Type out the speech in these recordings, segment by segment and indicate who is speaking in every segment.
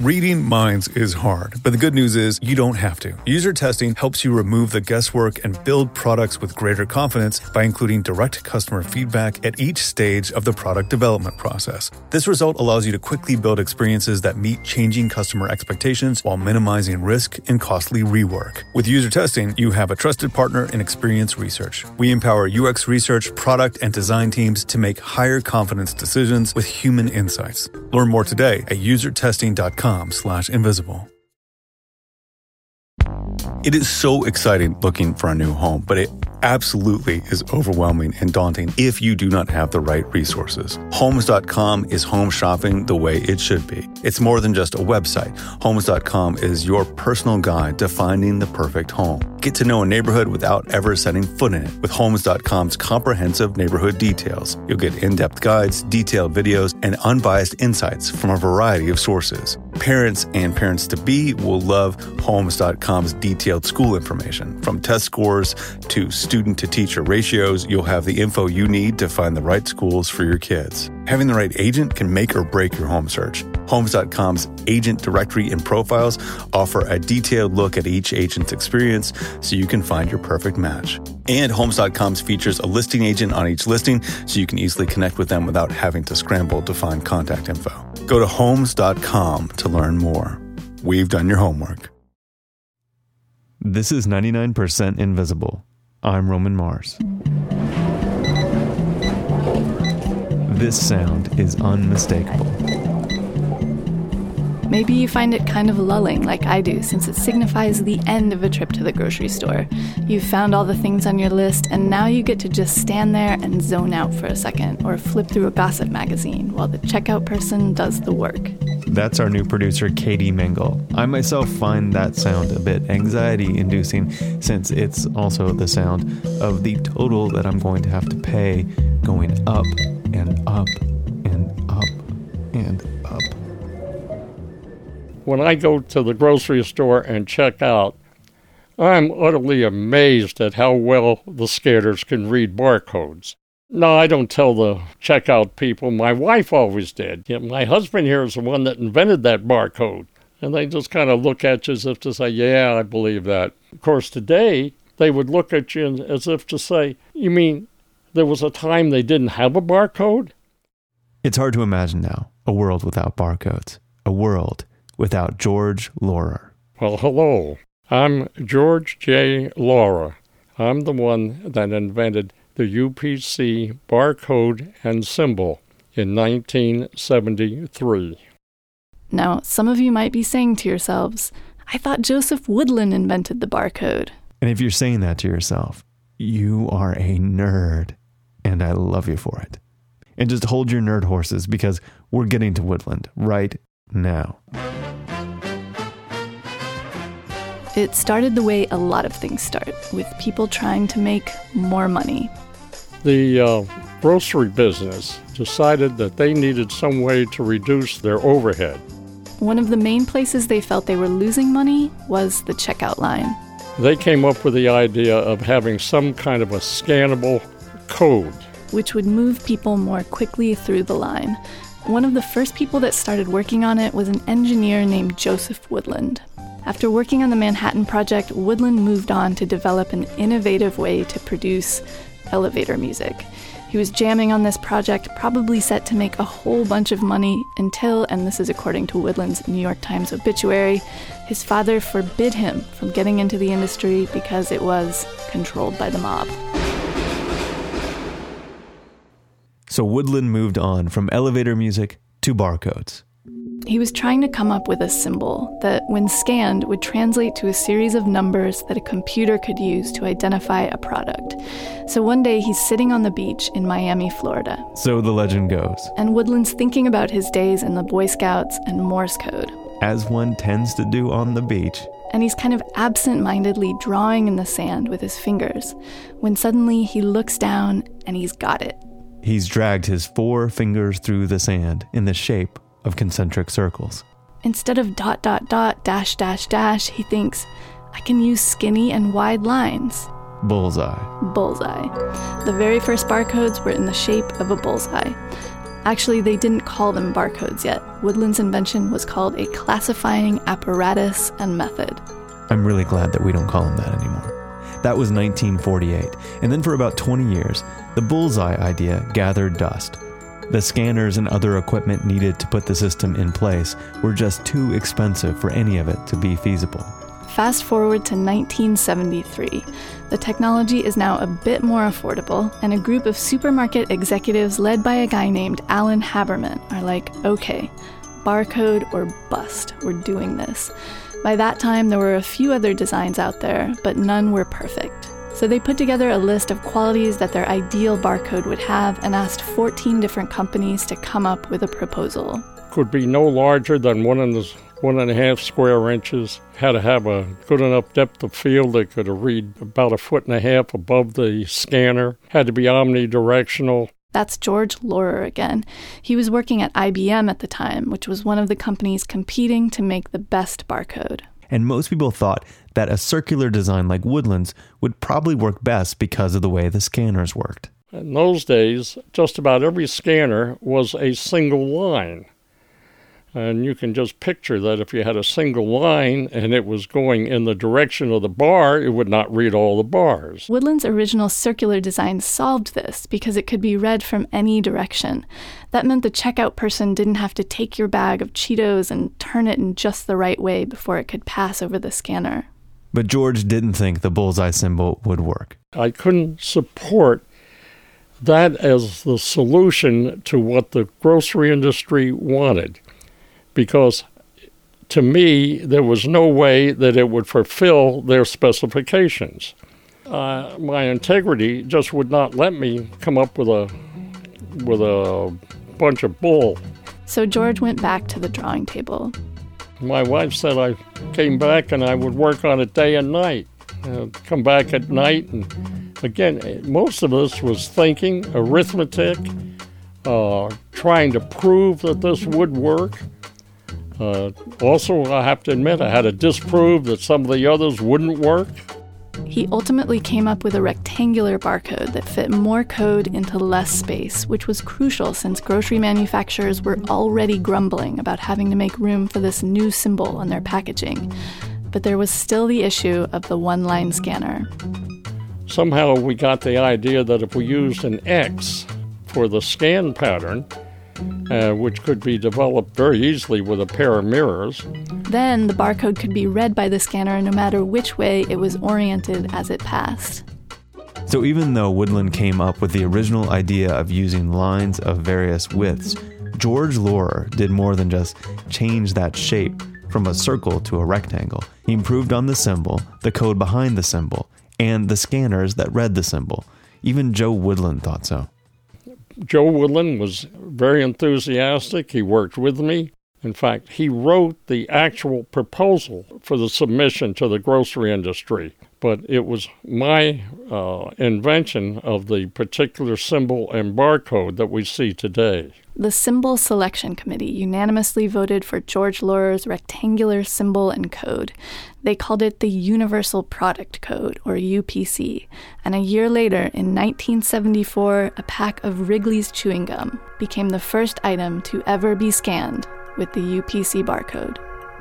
Speaker 1: Reading minds is hard, but the good news is you don't have to. User testing helps you remove the guesswork and build products with greater confidence by including direct customer feedback at each stage of the product development process. This result allows you to quickly build experiences that meet changing customer expectations while minimizing risk and costly rework. With user testing, you have a trusted partner in Experience Research. We empower UX research, product, and design teams to make higher confidence decisions with human insights. Learn more today at usertesting.com/invisible. It is so exciting looking for a new home, but it absolutely is overwhelming and daunting if you do not have the right resources. Homes.com is home shopping the way it should be. It's more than just a website. Homes.com is your personal guide to finding the perfect home. Get to know a neighborhood without ever setting foot in it with Homes.com's comprehensive neighborhood details. You'll get in-depth guides, detailed videos, and unbiased insights from a variety of sources. Parents and parents-to-be will love Homes.com's detailed school information. From test scores to student-to-teacher ratios, you'll have the info you need to find the right schools for your kids. Having the right agent can make or break your home search. Homes.com's agent directory and profiles offer a detailed look at each agent's experience so you can find your perfect match. And Homes.com's features a listing agent on each listing so you can easily connect with them without having to scramble to find contact info. Go to Homes.com to learn more. We've done your homework.
Speaker 2: This is 99% Invisible. I'm Roman Mars. This sound is unmistakable.
Speaker 3: Maybe you find it kind of lulling like I do, since it signifies the end of a trip to the grocery store. You've found all the things on your list, and now you get to just stand there and zone out for a second, or flip through a gossip magazine while the checkout person does the work.
Speaker 2: That's our new producer, Katie Mingle. I myself find that sound a bit anxiety-inducing, since it's also the sound of the total that I'm going to have to pay going up and up and up and up.
Speaker 4: When I go to the grocery store and check out, I'm utterly amazed at how well the scanners can read barcodes. No, I don't tell the checkout people. My wife always did. Yet my husband here is the one that invented that barcode. And they just kind of look at you as if to say, yeah, I believe that. Of course, today, they would look at you as if to say, you mean there was a time they didn't have a barcode?
Speaker 2: It's hard to imagine now, a world without barcodes. A world without George Laurer.
Speaker 4: Well, hello. I'm George J. Laurer. I'm the one that invented the UPC barcode and symbol in 1973.
Speaker 3: Now, some of you might be saying to yourselves, I thought Joseph Woodland invented the barcode.
Speaker 2: And if you're saying that to yourself, you are a nerd, and I love you for it. And just hold your nerd horses, because we're getting to Woodland right now.
Speaker 3: It started the way a lot of things start, with people trying to make more money.
Speaker 4: The grocery business decided that they needed some way to reduce their overhead.
Speaker 3: One of the main places they felt they were losing money was the checkout line.
Speaker 4: They came up with the idea of having some kind of a scannable code,
Speaker 3: which would move people more quickly through the line. One of the first people that started working on it was an engineer named Joseph Woodland. After working on the Manhattan Project, Woodland moved on to develop an innovative way to produce elevator music. He was jamming on this project, probably set to make a whole bunch of money until, and this is according to Woodland's New York Times obituary, his father forbid him from getting into the industry because it was controlled by the mob.
Speaker 2: So Woodland moved on from elevator music to barcodes.
Speaker 3: He was trying to come up with a symbol that, when scanned, would translate to a series of numbers that a computer could use to identify a product. So one day he's sitting on the beach in Miami, Florida.
Speaker 2: So the legend goes.
Speaker 3: And Woodland's thinking about his days in the Boy Scouts and Morse code.
Speaker 2: As one tends to do on the beach.
Speaker 3: And he's kind of absent-mindedly drawing in the sand with his fingers, when suddenly he looks down and he's got it.
Speaker 2: He's dragged his 4 fingers through the sand in the shape of concentric circles.
Speaker 3: Instead of ... dash, he thinks, I can use skinny and wide lines.
Speaker 2: Bullseye.
Speaker 3: Bullseye. The very first barcodes were in the shape of a bullseye. Actually, they didn't call them barcodes yet. Woodland's invention was called a classifying apparatus and method.
Speaker 2: I'm really glad that we don't call them that anymore. That was 1948, and then for about 20 years, the bullseye idea gathered dust. The scanners and other equipment needed to put the system in place were just too expensive for any of it to be feasible.
Speaker 3: Fast forward to 1973. The technology is now a bit more affordable, and a group of supermarket executives led by a guy named Alan Haberman are like, okay, barcode or bust, we're doing this. By that time, there were a few other designs out there, but none were perfect. So they put together a list of qualities that their ideal barcode would have and asked 14 different companies to come up with a proposal.
Speaker 4: Could be no larger than 1.5 square inches. Had to have a good enough depth of field that could read about 1.5 feet above the scanner. Had to be omnidirectional.
Speaker 3: That's George Laurer again. He was working at IBM at the time, which was one of the companies competing to make the best barcode.
Speaker 2: And most people thought that a circular design like Woodland's would probably work best because of the way the scanners worked.
Speaker 4: In those days, just about every scanner was a single line. And you can just picture that if you had a single line and it was going in the direction of the bar, it would not read all the bars.
Speaker 3: Woodland's original circular design solved this because it could be read from any direction. That meant the checkout person didn't have to take your bag of Cheetos and turn it in just the right way before it could pass over the scanner.
Speaker 2: But George didn't think the bullseye symbol would work.
Speaker 4: I couldn't support that as the solution to what the grocery industry wanted. Because to me, there was no way that it would fulfill their specifications. My integrity just would not let me come up with a bunch of bull.
Speaker 3: So George went back to the drawing table.
Speaker 4: My wife said I came back and I would work on it day and night. Come back at night, and again, most of us was thinking, arithmetic, trying to prove that this would work. Also, I have to admit, I had to disprove that some of the others wouldn't work.
Speaker 3: He ultimately came up with a rectangular barcode that fit more code into less space, which was crucial since grocery manufacturers were already grumbling about having to make room for this new symbol on their packaging. But there was still the issue of the one-line scanner.
Speaker 4: Somehow we got the idea that if we used an X for the scan pattern, which could be developed very easily with a pair of mirrors.
Speaker 3: Then the barcode could be read by the scanner no matter which way it was oriented as it passed.
Speaker 2: So even though Woodland came up with the original idea of using lines of various widths, George Laurer did more than just change that shape from a circle to a rectangle. He improved on the symbol, the code behind the symbol, and the scanners that read the symbol. Even Joe Woodland thought so.
Speaker 4: Joe Woodland was very enthusiastic. He worked with me. In fact, he wrote the actual proposal for the submission to the grocery industry. But it was my invention of the particular symbol and barcode that we see today.
Speaker 3: The Symbol Selection Committee unanimously voted for George Laurer's rectangular symbol and code. They called it the Universal Product Code, or UPC. And a year later, in 1974, a pack of Wrigley's chewing gum became the first item to ever be scanned with the UPC barcode.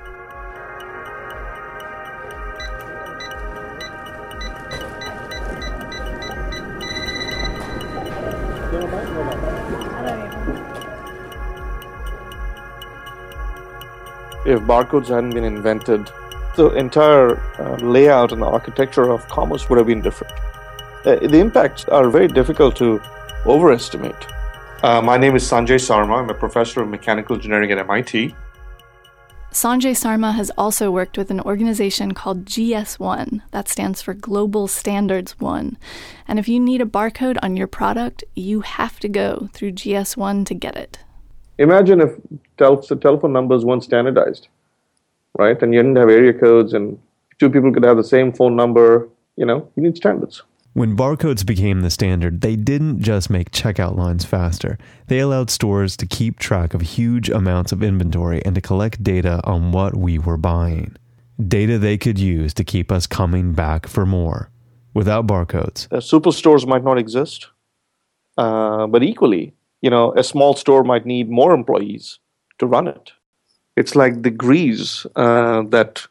Speaker 5: If barcodes hadn't been invented, the entire layout and the architecture of commerce would have been different. The impacts are very difficult to overestimate. My name is Sanjay Sarma. I'm a professor of mechanical engineering at MIT.
Speaker 3: Sanjay Sarma has also worked with an organization called GS1, that stands for Global Standards 1. And if you need a barcode on your product, you have to go through GS1 to get it.
Speaker 5: Imagine if the telephone numbers weren't standardized, right? And you didn't have area codes and two people could have the same phone number. You need standards.
Speaker 2: When barcodes became the standard, they didn't just make checkout lines faster. They allowed stores to keep track of huge amounts of inventory and to collect data on what we were buying. Data they could use to keep us coming back for more. Without barcodes,
Speaker 5: Superstores might not exist, but equally, A small store might need more employees to run it. It's like the grease that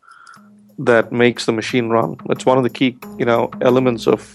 Speaker 5: makes the machine run. It's one of the key, elements of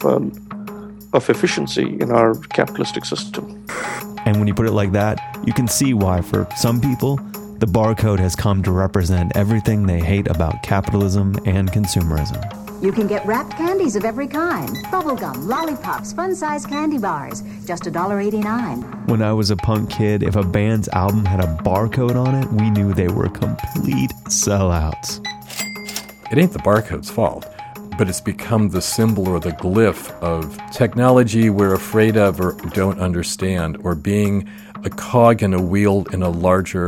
Speaker 5: efficiency in our capitalistic system.
Speaker 2: And when you put it like that, you can see why for some people, the barcode has come to represent everything they hate about capitalism and consumerism.
Speaker 6: You can get wrapped candies of every kind. Bubblegum, lollipops, fun-sized candy bars. Just $1.89.
Speaker 2: When I was a punk kid, if a band's album had a barcode on it, we knew they were complete sellouts.
Speaker 7: It ain't the barcode's fault, but it's become the symbol or the glyph of technology we're afraid of or don't understand, or being a cog in a wheel in a larger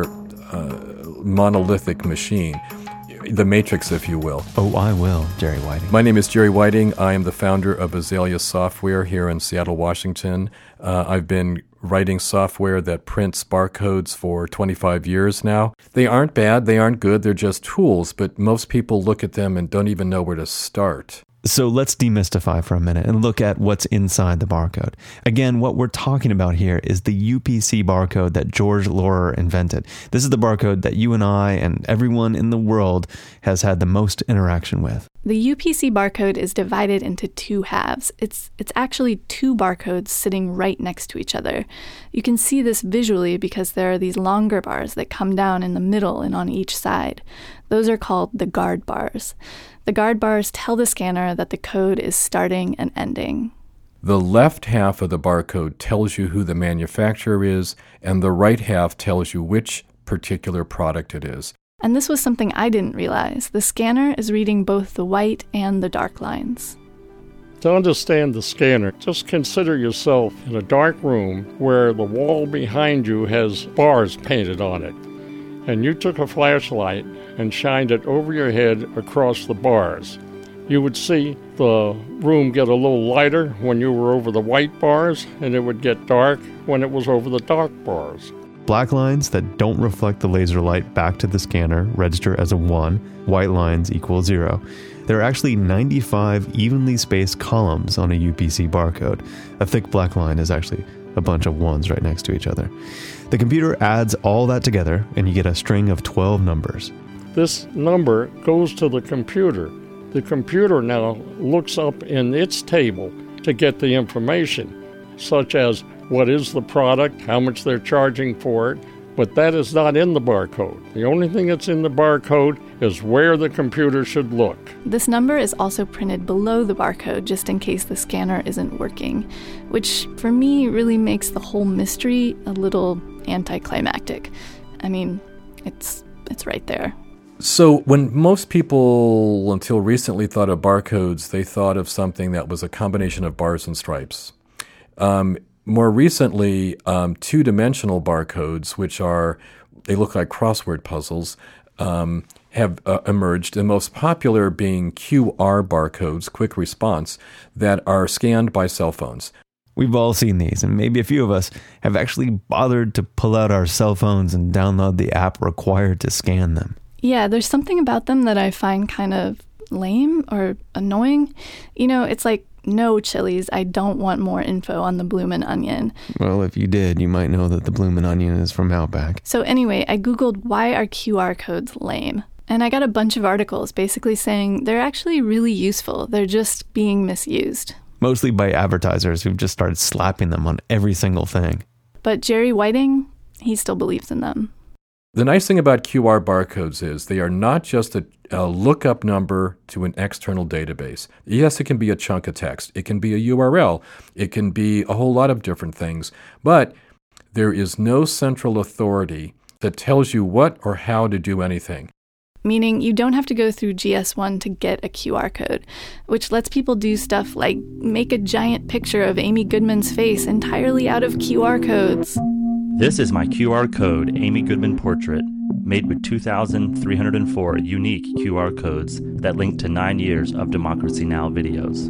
Speaker 7: monolithic machine. The Matrix, if you will.
Speaker 2: Oh, I will, Jerry Whiting.
Speaker 7: My name is Jerry Whiting. I am the founder of Azalea Software here in Seattle, Washington. I've been writing software that prints barcodes for 25 years now. They aren't bad, they aren't good, they're just tools, but most people look at them and don't even know where to start.
Speaker 2: So let's demystify for a minute and look at what's inside the barcode. Again, what we're talking about here is the UPC barcode that George Laurer invented. This is the barcode that you and I and everyone in the world has had the most interaction with.
Speaker 3: The UPC barcode is divided into two halves. It's actually two barcodes sitting right next to each other. You can see this visually because there are these longer bars that come down in the middle and on each side. Those are called the guard bars. The guard bars tell the scanner that the code is starting and ending.
Speaker 7: The left half of the barcode tells you who the manufacturer is, and the right half tells you which particular product it is.
Speaker 3: And this was something I didn't realize. The scanner is reading both the white and the dark lines.
Speaker 4: To understand the scanner, just consider yourself in a dark room where the wall behind you has bars painted on it. And you took a flashlight and shined it over your head across the bars. You would see the room get a little lighter when you were over the white bars, and it would get dark when it was over the dark bars.
Speaker 2: Black lines that don't reflect the laser light back to the scanner register as a 1, white lines equal 0. There are actually 95 evenly spaced columns on a UPC barcode. A thick black line is actually a bunch of 1s right next to each other. The computer adds all that together and you get a string of 12 numbers.
Speaker 4: This number goes to the computer. The computer now looks up in its table to get the information, such as what is the product, how much they're charging for it, but that is not in the barcode. The only thing that's in the barcode is where the computer should look.
Speaker 3: This number is also printed below the barcode just in case the scanner isn't working, which for me really makes the whole mystery a little anticlimactic. I mean, it's right there.
Speaker 7: So when most people until recently thought of barcodes, they thought of something that was a combination of bars and stripes. More recently, two-dimensional barcodes, which they look like crossword puzzles, have emerged, the most popular being QR barcodes, quick response, that are scanned by cell phones.
Speaker 2: We've all seen these, and maybe a few of us have actually bothered to pull out our cell phones and download the app required to scan them.
Speaker 3: Yeah, there's something about them that I find kind of lame or annoying. It's like, no, Chili's, I don't want more info on the Bloomin' Onion.
Speaker 2: Well, if you did, you might know that the Bloomin' Onion is from Outback.
Speaker 3: So anyway, I Googled why are QR codes lame? And I got a bunch of articles basically saying they're actually really useful. They're just being misused.
Speaker 2: Mostly by advertisers who've just started slapping them on every single thing.
Speaker 3: But Jerry Whiting, he still believes in them.
Speaker 7: The nice thing about QR barcodes is they are not just a lookup number to an external database. Yes, it can be a chunk of text. It can be a URL. It can be a whole lot of different things. But there is no central authority that tells you what or how to do anything.
Speaker 3: Meaning you don't have to go through GS1 to get a QR code, which lets people do stuff like make a giant picture of Amy Goodman's face entirely out of QR codes.
Speaker 8: This is my QR code Amy Goodman portrait, made with 2,304 unique QR codes that link to 9 years of Democracy Now! Videos.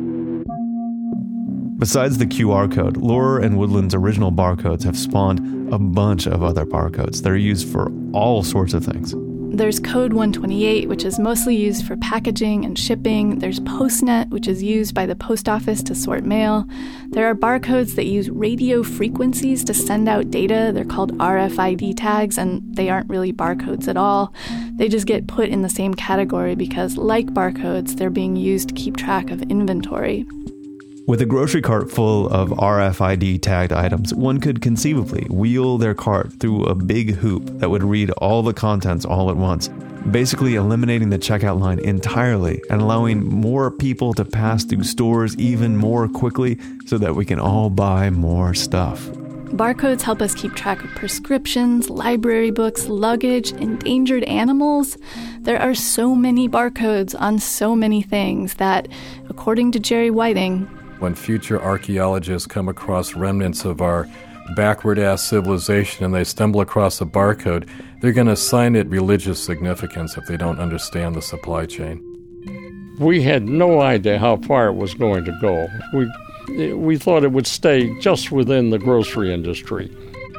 Speaker 2: Besides the QR code, Laurer and Woodland's original barcodes have spawned a bunch of other barcodes that are used for all sorts of things.
Speaker 3: There's Code 128, which is mostly used for packaging and shipping. There's PostNet, which is used by the post office to sort mail. There are barcodes that use radio frequencies to send out data. They're called RFID tags, and they aren't really barcodes at all. They just get put in the same category because, like barcodes, they're being used to keep track of inventory.
Speaker 2: With a grocery cart full of RFID tagged items, one could conceivably wheel their cart through a big hoop that would read all the contents all at once, basically eliminating the checkout line entirely and allowing more people to pass through stores even more quickly so that we can all buy more stuff.
Speaker 3: Barcodes help us keep track of prescriptions, library books, luggage, endangered animals. There are so many barcodes on so many things that, according to Jerry Whiting,
Speaker 7: when future archaeologists come across remnants of our backward-ass civilization and they stumble across a barcode, they're going to assign it religious significance if they don't understand the supply chain.
Speaker 4: We had no idea how far it was going to go. We thought it would stay just within the grocery industry.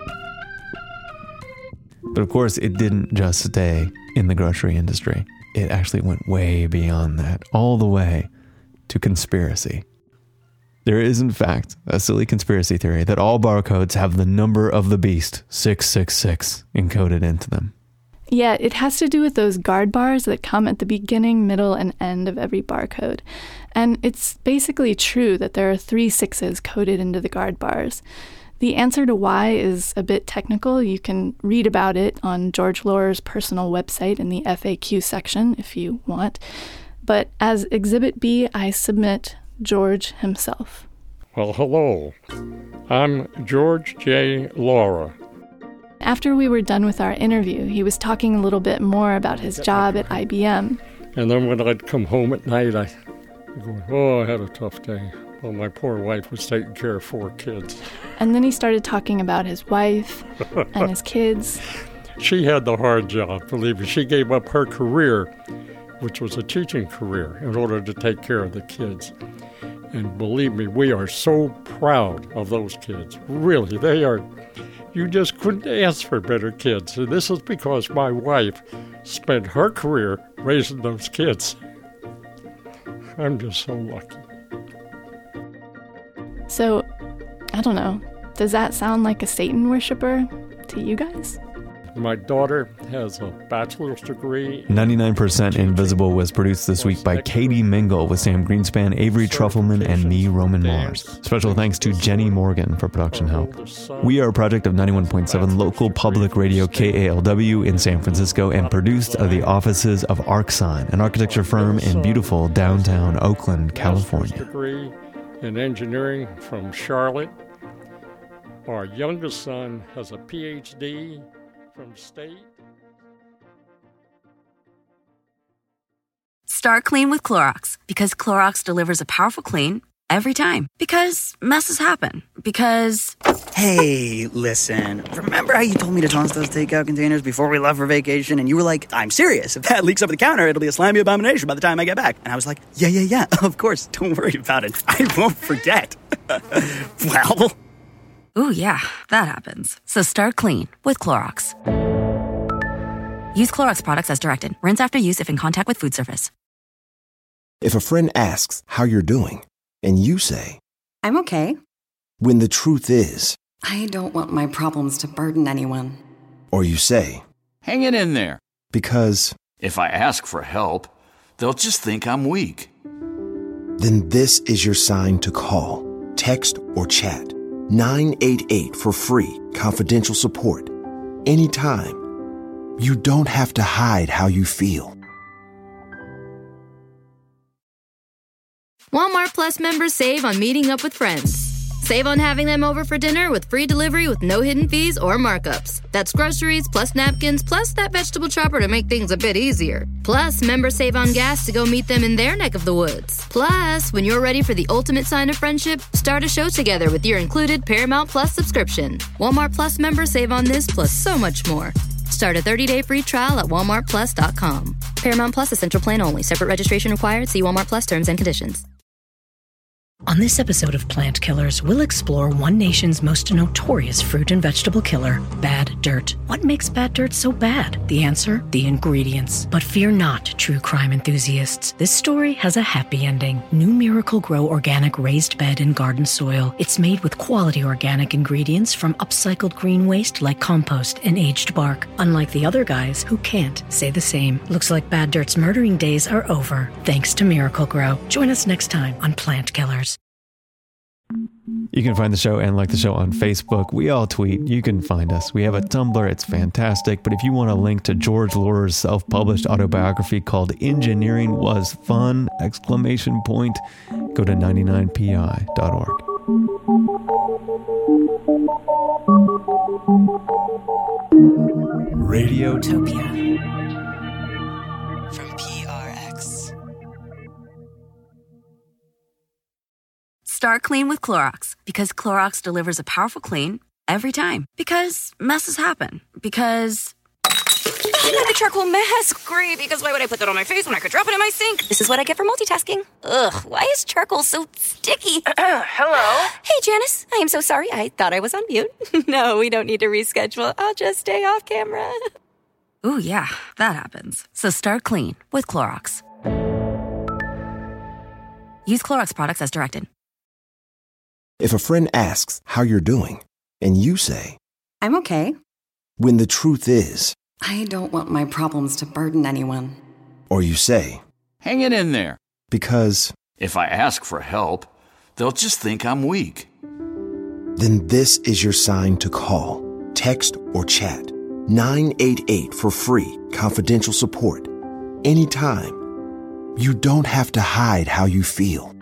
Speaker 2: But of course, it didn't just stay in the grocery industry. It actually went way beyond that, all the way to conspiracy. There is, in fact, a silly conspiracy theory that all barcodes have the number of the beast, 666, encoded into them.
Speaker 3: Yeah, it has to do with those guard bars that come at the beginning, middle, and end of every barcode. And it's basically true that there are 3 6s coded into the guard bars. The answer to why is a bit technical. You can read about it on George Laurer's personal website in the FAQ section if you want. But as Exhibit B, I submit George himself.
Speaker 4: Well, hello. I'm George J. Laurer.
Speaker 3: After we were done with our interview, he was talking a little bit more about his job at IBM.
Speaker 4: And then when I'd come home at night, I'd go, I had a tough day. Well, my poor wife was taking care of 4 kids.
Speaker 3: And then he started talking about his wife and his kids.
Speaker 4: She had the hard job, believe me. She gave up her career, which was a teaching career, in order to take care of the kids. And believe me, we are so proud of those kids. Really, they are. You just couldn't ask for better kids. And this is because my wife spent her career raising those kids. I'm just so lucky.
Speaker 3: So, I don't know. Does that sound like a Satan worshiper to you guys?
Speaker 4: My daughter has a bachelor's degree.
Speaker 2: 99% Invisible was produced this week by Katie Mingle with Sam Greenspan, Avery Trufelman, and me, Roman Mars. Special thanks to Jenny Morgan for production help. We are a project of 91.7 local public radio KALW in San Francisco and produced at the offices of ArcSign, an architecture firm in beautiful downtown Oakland, California.
Speaker 4: Degree in engineering from Charlotte. Our youngest son has a PhD from State.
Speaker 9: Start clean with Clorox, because Clorox delivers a powerful clean every time. Because messes happen. Because...
Speaker 10: Hey, listen. Remember how you told me to toss those takeout containers before we left for vacation? And you were like, I'm serious. If that leaks over the counter, it'll be a slimy abomination by the time I get back. And I was like, yeah, of course. Don't worry about it. I won't forget. Well...
Speaker 9: Ooh, yeah, that happens. So start clean with Clorox. Use Clorox products as directed. Rinse after use if in contact with food surface.
Speaker 11: If a friend asks how you're doing, and you say,
Speaker 12: I'm okay.
Speaker 11: When the truth is,
Speaker 12: I don't want my problems to burden anyone.
Speaker 11: Or you say,
Speaker 13: hang it in there.
Speaker 11: Because
Speaker 13: if I ask for help, they'll just think I'm weak.
Speaker 11: Then this is your sign to call, text, or chat 988 for free, confidential support. Anytime. You don't have to hide how you feel.
Speaker 14: Walmart Plus members save on meeting up with friends. Save on having them over for dinner with free delivery with no hidden fees or markups. That's groceries, plus napkins, plus that vegetable chopper to make things a bit easier. Plus, members save on gas to go meet them in their neck of the woods. Plus, when you're ready for the ultimate sign of friendship, start a show together with your included Paramount Plus subscription. Walmart Plus members save on this plus so much more. Start a 30-day free trial at walmartplus.com. Paramount Plus Essential Plan only. Separate registration required. See Walmart Plus terms and conditions.
Speaker 15: On this episode of Plant Killers, we'll explore one nation's most notorious fruit and vegetable killer, bad dirt. What makes bad dirt so bad? The answer? The ingredients. But fear not, true crime enthusiasts. This story has a happy ending. New Miracle-Gro organic raised bed and garden soil. It's made with quality organic ingredients from upcycled green waste like compost and aged bark. Unlike the other guys who can't say the same. Looks like bad dirt's murdering days are over, thanks to Miracle-Gro. Join us next time on Plant Killers.
Speaker 2: You can find the show and like the show on Facebook. We all tweet. You can find us. We have a Tumblr. It's fantastic. But if you want a link to George Laurer's self-published autobiography called Engineering Was Fun! Go to 99pi.org.
Speaker 15: Radiotopia.
Speaker 16: From PRX.
Speaker 9: Start clean with Clorox, because Clorox delivers a powerful clean every time. Because messes happen. Because
Speaker 17: I got a charcoal mask. Great, because why would I put that on my face when I could drop it in my sink? This is what I get for multitasking. Ugh, why is charcoal so sticky?
Speaker 18: Hello?
Speaker 17: Hey, Janice. I am so sorry. I thought I was on mute. No, we don't need to reschedule. I'll just stay off camera.
Speaker 9: ooh, yeah, that happens. So start clean with Clorox. Use Clorox products as directed.
Speaker 11: If a friend asks how you're doing, and you say,
Speaker 12: I'm okay.
Speaker 11: When the truth is,
Speaker 12: I don't want my problems to burden anyone.
Speaker 11: Or you say,
Speaker 13: hang it in there.
Speaker 11: Because
Speaker 13: if I ask for help, they'll just think I'm weak.
Speaker 11: Then this is your sign to call, text, or chat 988 for free, confidential support. Anytime. You don't have to hide how you feel.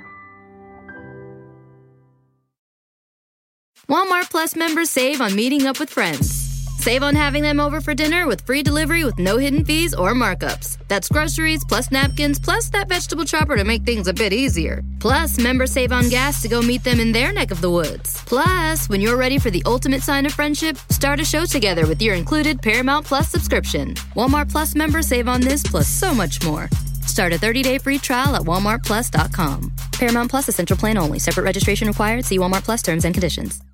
Speaker 14: Walmart Plus members save on meeting up with friends. Save on having them over for dinner with free delivery with no hidden fees or markups. That's groceries plus napkins plus that vegetable chopper to make things a bit easier. Plus, members save on gas to go meet them in their neck of the woods. Plus, when you're ready for the ultimate sign of friendship, start a show together with your included Paramount Plus subscription. Walmart Plus members save on this plus so much more. Start a 30-day free trial at walmartplus.com. Paramount Plus Essential Plan only. Separate registration required. See Walmart Plus terms and conditions.